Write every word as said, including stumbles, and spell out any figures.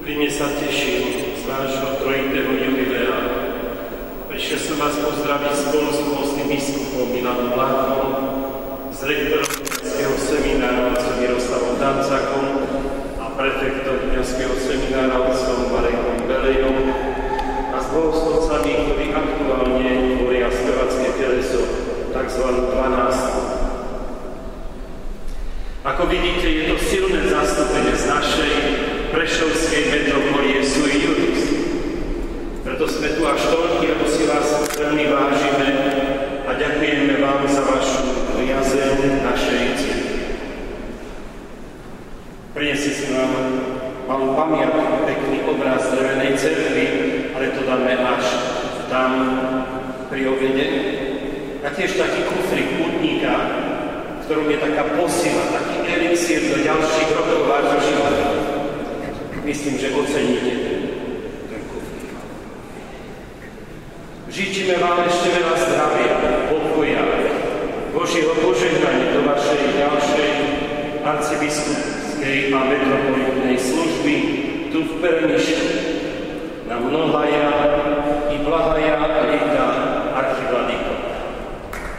Úprimne sa teším z vášho trojitého jubilea. Prišiel som vás pozdraviť spolu s pôstnym biskupom Milanom Vládkom, s rektorom kňazského seminára otcom Miroslavom Dancakom a prefektom kňazského seminára otcom Marejkom Belejom a s bohoslovcami, ktorí aktuálne tvoria spevacké teleso, tzv. dvanástku. Ako vidíte, je to silné zastúpenie z našej prešovskej metropolie sui juris. Preto sme tu až toľky, ako si vás veľmi vážime a ďakujeme vám za vašu priazeň našej cirkvi. Priniesli sme vám malú pamiatku, pekný obraz drevenej cerkvy, ale to dáme až tam pri obede. A tiež taký kufrik pútnika, v ktorom je taká posila, taký elixír do ďalších rokov vášho života. Myslím, že oceníte ten kufrik. Žičíme vám ešte veľa zdravia, pokoja, Božieho požehnania do vašej ďalšej arcibiskupskej a metropolitnej služby.